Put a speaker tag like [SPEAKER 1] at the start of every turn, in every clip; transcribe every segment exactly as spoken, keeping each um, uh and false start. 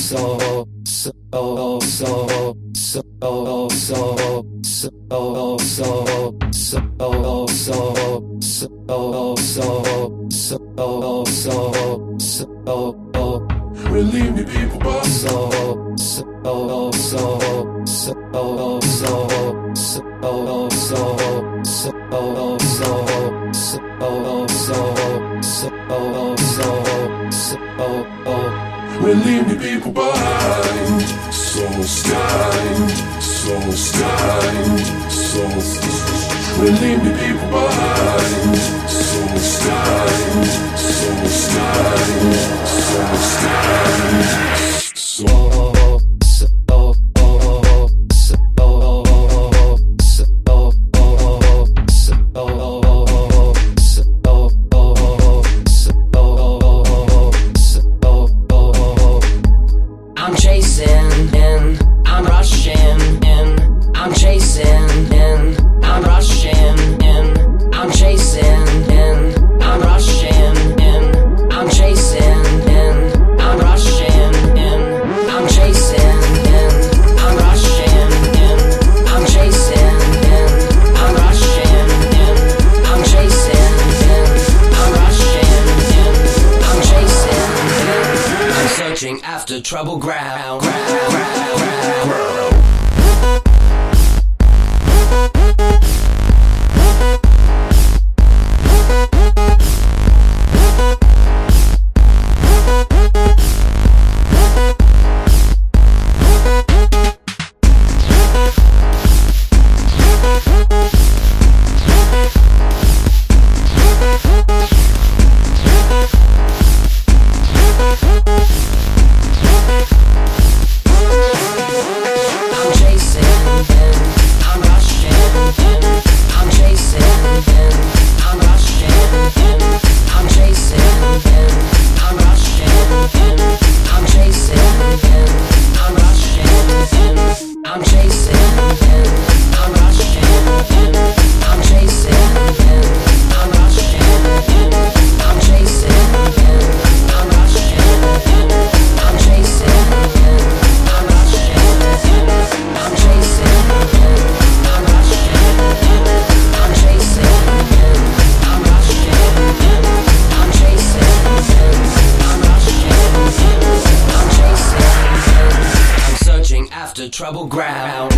[SPEAKER 1] Relieve me, people, but
[SPEAKER 2] so so so so so so so so so
[SPEAKER 1] relieve me, people behind. Soul sky, soul sky, soul. Relieve me, people behind. Soul sky, soul sky, soul sky, soul.
[SPEAKER 2] After trouble ground. After trouble ground.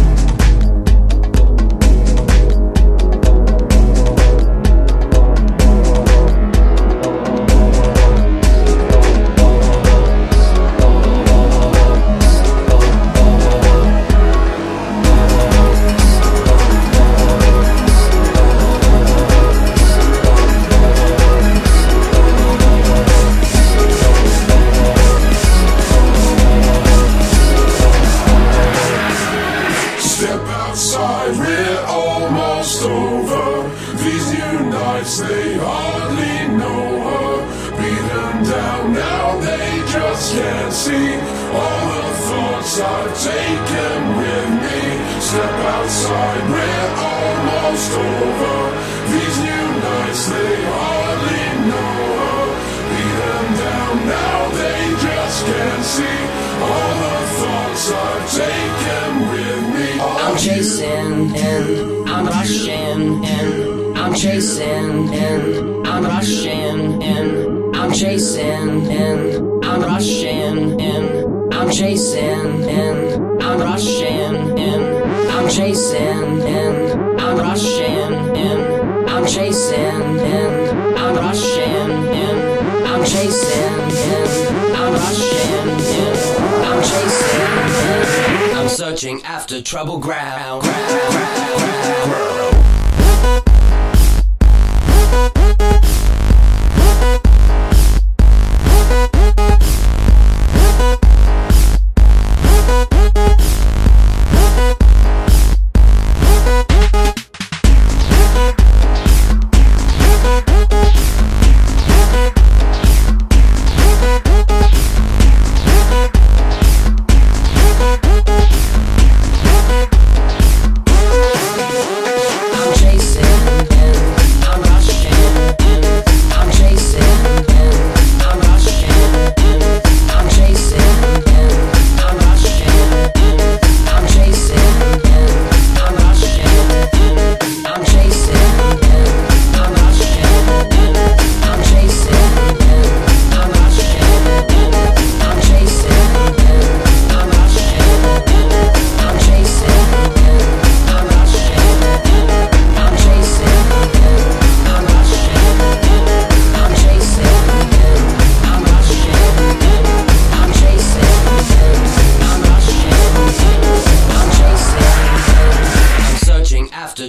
[SPEAKER 1] We're almost over. These new nights, they hardly know her. Beaten down now, they just can't see all the thoughts I've taken with me. Step outside, we're almost over. These new nights, they hardly know her. Beaten down now, they just can't see all the thoughts I've taken with me.
[SPEAKER 2] I'm chasing in, I'm rushing in, I'm chasing in, I'm rushing in, I'm chasing in, I'm rushing in, I'm chasing in, I'm rushing in, I'm chasing in, I'm rushing in, I'm chasing in, I'm rushing in, I'm chasing in, I'm rushing in, I'm chasing in, I'm searching after trouble ground.
[SPEAKER 1] We'll be right back.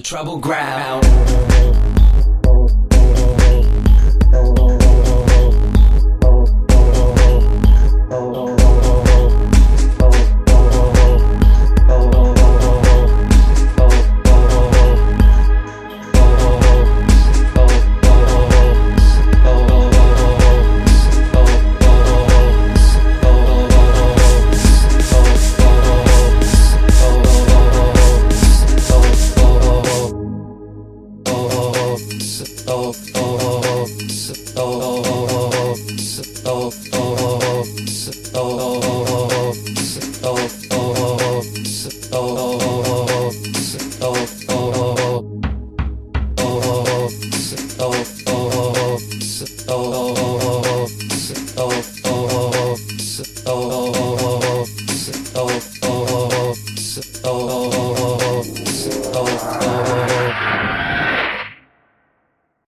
[SPEAKER 2] trouble ground. Oh,